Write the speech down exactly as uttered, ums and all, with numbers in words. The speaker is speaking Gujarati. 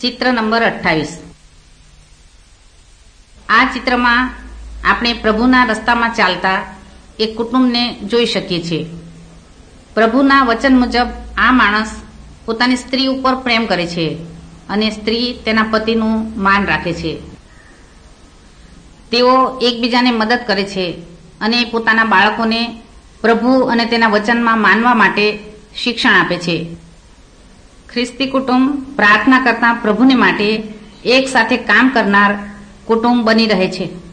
ચિત્ર નંબર અઠ્ઠાવીસ. આ ચિત્રમાં આપણે પ્રભુના રસ્તામાં ચાલતા એક કુટુંબને જોઈ શકીએ છીએ. પ્રભુના વચન મુજબ આ માણસ પોતાની સ્ત્રી ઉપર પ્રેમ કરે છે અને સ્ત્રી તેના પતિનું માન રાખે છે. તેઓ એકબીજાને મદદ કરે છે અને પોતાના બાળકોને પ્રભુ અને તેના વચનમાં માનવા માટે શિક્ષણ આપે છે. ખ્રિસ્તી કુટુંબ પ્રાર્થના કરતા પ્રભુને માટે એક સાથે કામ કરનાર કુટુંબ બની રહે છે.